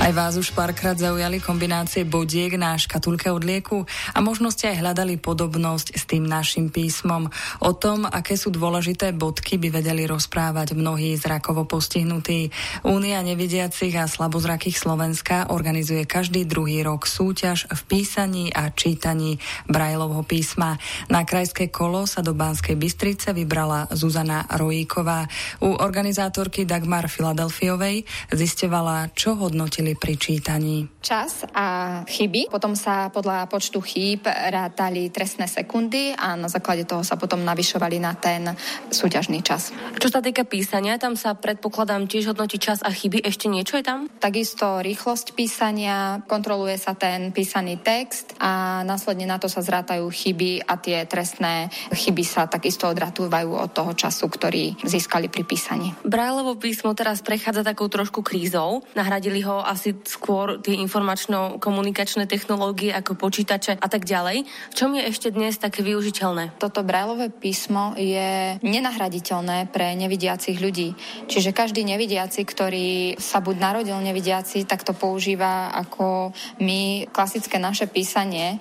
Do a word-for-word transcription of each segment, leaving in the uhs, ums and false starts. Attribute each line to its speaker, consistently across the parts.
Speaker 1: Aj vás už párkrát zaujali kombinácie bodiek na škatulke od lieku a možno ste aj hľadali podobnosť s tým našim písmom. O tom, aké sú dôležité bodky, by vedeli rozprávať mnohí zrakovo postihnutí. Únia nevidiacich a slabozrakých Slovenska organizuje každý druhý rok súťaž v písaní a čítaní Braillovho písma. Na krajské kolo sa do Banskej Bystrice vybrala Zuzana Rojíková. U organizátorky Dagmar Filadelfiovej zisťovala, čo hodnotili pri čítaní.
Speaker 2: Čas a chyby, potom sa podľa počtu chýb rátali trestné sekundy a na základe toho sa potom navyšovali na ten súťažný čas.
Speaker 3: Čo sa týka písania, tam sa predpokladám tiež hodnotí čas a chyby, ešte niečo je tam?
Speaker 2: Takisto rýchlosť písania, kontroluje sa ten písaný text a následne na to sa zrátajú chyby a tie trestné chyby sa takisto odratúvajú od toho času, ktorý získali pri písaní.
Speaker 3: Braillovo písmo teraz prechádza takou trošku krízou. Nahradili ho asi skôr tie informačno-komunikačné technológie ako počítače a tak ďalej. V čom je ešte dnes také využiteľné?
Speaker 2: Toto Braillové písmo je nenahraditeľné pre nevidiacich ľudí. Čiže každý nevidiaci, ktorý sa buď narodil nevidiaci, tak to používa ako my klasické naše písanie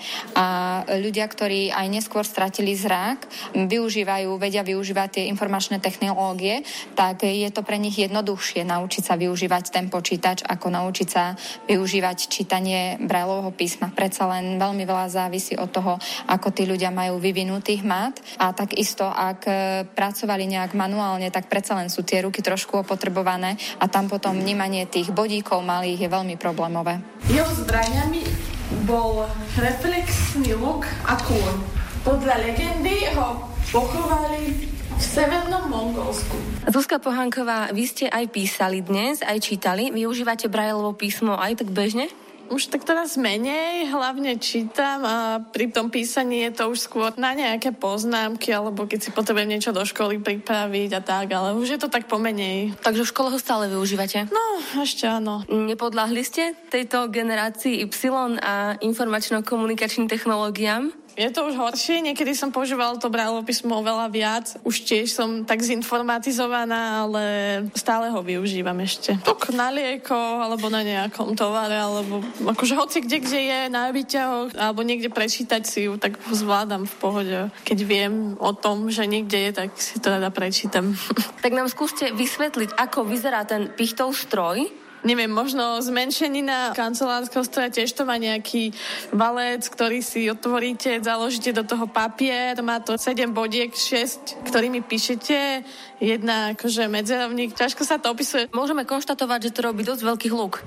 Speaker 2: a ľudia, ktorí aj neskôr stratili zrak, využívajú, vedia využívať tie informačné technológie, tak je to pre nich jednoduchšie naučiť sa využívať ten počítač, ako naučiť sa využívať čítanie Braillovho písma. Predsa len veľmi veľa závisí od toho, ako tí ľudia majú vyvinutý hmat a takisto, ak pracovali nejak manuálne, tak predsa len sú tie ruky trošku opotrebované a tam potom vnímanie tých bodíkov malých je veľmi problémové.
Speaker 4: Jeho zbraniami bol reflexný luk a kôň. Podľa legendy ho pochovali v severnom Mongolsku.
Speaker 3: Zuzka Pohanková, vy ste aj písali dnes, aj čítali. Využívate Braillovo písmo aj tak bežne?
Speaker 4: Už tak teraz menej, hlavne čítam a pri tom písaní je to už skôr na nejaké poznámky, alebo keď si potrebujem niečo do školy pripraviť a tak, ale už je to tak pomenej.
Speaker 3: Takže v škole ho stále využívate?
Speaker 4: No, ešte áno.
Speaker 3: Nepodľahli ste tejto generácii Y a informačno-komunikačným technológiám?
Speaker 4: Je to už horšie, niekedy som používala to Braillovo písmo oveľa viac. Už tiež som tak zinformatizovaná, ale stále ho využívam ešte. Tak na lieko, alebo na nejakom tovare, alebo akože hoci kde, kde je, na výťahoch, alebo niekde prečítať si ju, tak ho zvládam v pohode. Keď viem o tom, že niekde je, tak si to rada prečítam.
Speaker 3: Tak nám skúste vysvetliť, ako vyzerá ten Pichtov stroj.
Speaker 4: Neviem, možno zmenšenina kancelárskeho stroja, tiež to má nejaký valec, ktorý si otvoríte, založíte do toho papier, má to sedem bodiek, šesť, ktorými píšete, jedna akože medzerovník, ťažko sa to opisuje.
Speaker 3: Môžeme konštatovať, že to robí dosť veľký hluk.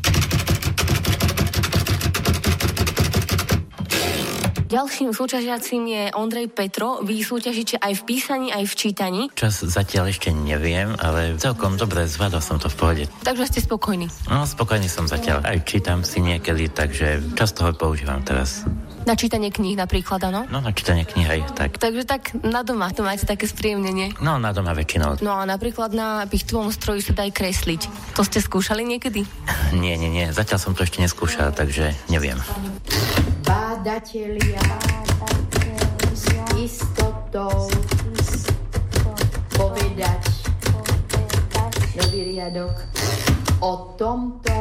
Speaker 3: Ďalším súťažiacím je Ondrej Petro. Vy súťažíte aj v písaní, aj v čítaní.
Speaker 5: Čas zatiaľ ešte neviem, ale celkom dobre, zvládol som to v pohode.
Speaker 3: Takže ste spokojní?
Speaker 5: No, spokojný som zatiaľ. Aj čítam si niekedy, takže často ho používam teraz.
Speaker 3: Na čítanie kníh napríklad, áno?
Speaker 5: No, na čítanie kníh aj tak.
Speaker 3: Takže tak na doma to máte také spríjemnenie?
Speaker 5: No, na doma väčšinou.
Speaker 3: No a napríklad na Pichtovom stroji sa dá aj kresliť. To ste skúšali niekedy?
Speaker 5: Nie, nie, nie. Zatiaľ som to ešte neskúšal, takže neviem.
Speaker 6: Bádatelia s istotou povedať nový riadok o tomto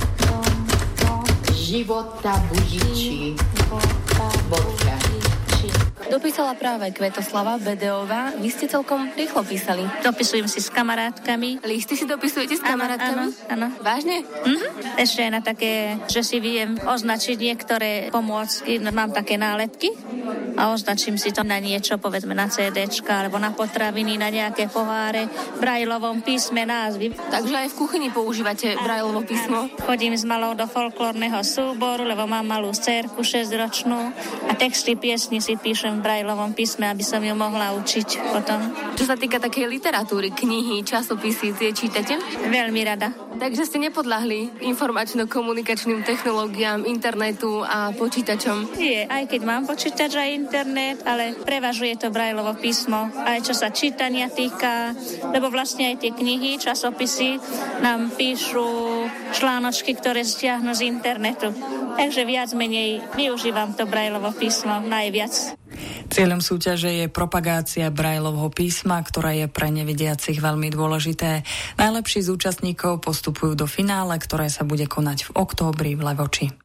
Speaker 6: života budiči bodka.
Speaker 3: Dopísala práve Kvetoslava Bedeová. Vy ste celkom rýchlo písali.
Speaker 7: Dopisujem si s kamarátkami.
Speaker 3: Listy si dopisujete s kamarátkami?
Speaker 7: Áno, áno.
Speaker 3: Vážne?
Speaker 7: Mhm. Ešte aj na také, že si viem označiť niektoré pomôcky. Mám také nálepky a označím si to na niečo, povedzme na CDčka alebo na potraviny, na nejaké poháre, v Braillovom písme názvy.
Speaker 3: Takže aj v kuchyni používate Braillovo písmo?
Speaker 7: Chodím s malou do folklórneho súboru, lebo mám malú dcérku šesťročnú a texty piesni si píšem v Braillovom písme, aby som ju mohla učiť potom.
Speaker 3: Čo sa týka takej literatúry, knihy, časopisy, tie čítate?
Speaker 7: Veľmi rada.
Speaker 3: Takže ste nepodľahli informačno-komunikačným technológiám, internetu a počítačom?
Speaker 7: Nie, aj keď mám počítač a internet, ale prevažuje to Braillovo písmo. Aj čo sa čítania týka, lebo vlastne aj tie knihy, časopisy nám píšu článočky, ktoré stiahnu z internetu. Takže viac menej využívam to Braillovo písmo najviac.
Speaker 1: Cieľom súťaže je propagácia Braillovho písma, ktoré je pre nevidiacich veľmi dôležité. Najlepší z účastníkov postupujú do finále, ktoré sa bude konať v októbri v Levoči.